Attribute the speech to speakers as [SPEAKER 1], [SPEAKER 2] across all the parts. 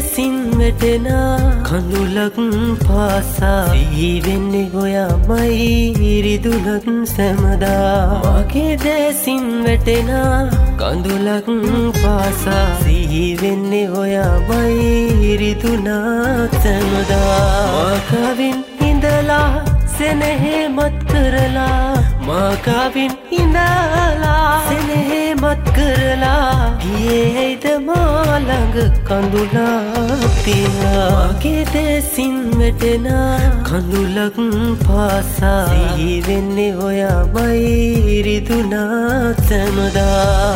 [SPEAKER 1] දේසින් වැටෙන කඳුලක් පාසා සිහි වෙන්නේ ඔයාමයි රිදුලක් සැමදා මගේ දේසින් වැටෙන කඳුලක් පාසා සිහි වෙන්නේ ඔයාමයි රිදුලක් සැමදා මකවින් ඉඳලා සෙනෙහමත් කරලා මකවින් ඉඳලා සෙනෙහමත් කරලා ගියේද මා ළඟ කඳුලක් තියා මගේ දේසින් වැටෙන කඳුලක් පාසා සිහි වෙන්නේ ඔයාමයි රිදුලක් සැමදා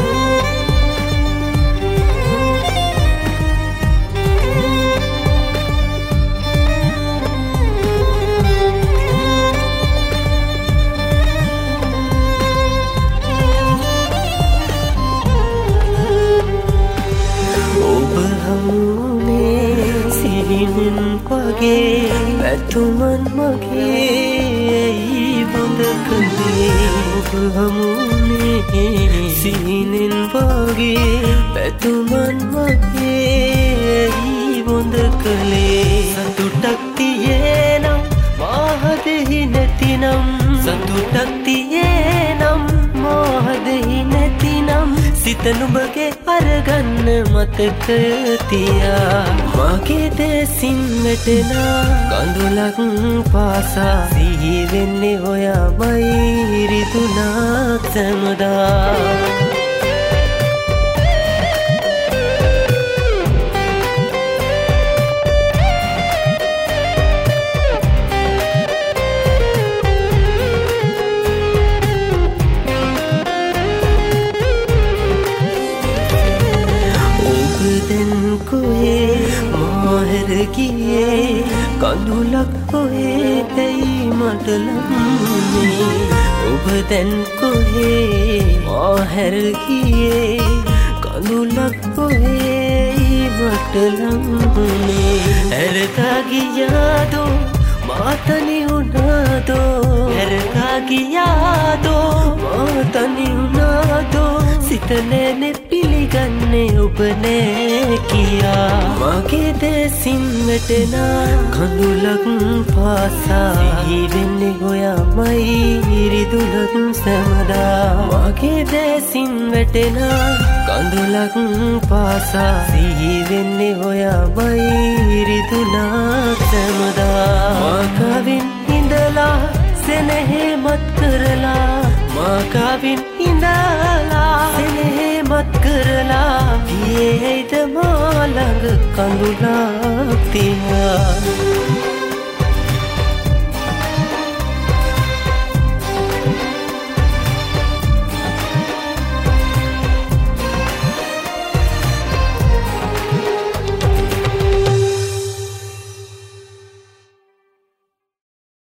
[SPEAKER 1] වගේ පැතුමන් මගේ ඇයි බඳ කළේ ඔබ හමුනේ සිහිනෙන් වගේ පැතුමන් මගේ ඇයි බඳ කළේ සතුටක් තියේනම් මාහදෙහි නැතිනම් සතුටක් තියේනම් මාහදෙහි නැතිනම් සිත නුඹගේ අරගන්න මතක තියා මගේ දේසින් වැටෙන කඳුලක් පාසා සිහි වෙන්නේ ඔයාමයි රිදුලක් සැමදා කඳුලක් කොහේ ඇයි මට ලඟුනේ ඔබ දැන් කොහේ මා හැර ගියේ කඳුලක් කොහේ මට ලඟුනේ හැරතා ගියාදෝ මා තනි වුණාදෝ හැරතා ගියාදෝ මා තනි වුණාදෝ සිත නෑනේ පිළිගන්නේ ඔබ නෑ කියා මගේ දේසින් වැටෙන කඳුලක් පාසා සිහි වෙන්නේ ඔයාමයි රිදුලක් සැමදා මගේ දේසින් වැටෙන කඳුලක් පාසා සිහි වෙන්නේ ඔයාමයි රිදුලක් සැමදා මකවින් ඉඳලා සෙනෙහමත් කරලා මකවින් ඉඳලා සෙනෙහමත් කරලා ගියේද මා ළඟ කඳුලක් තියා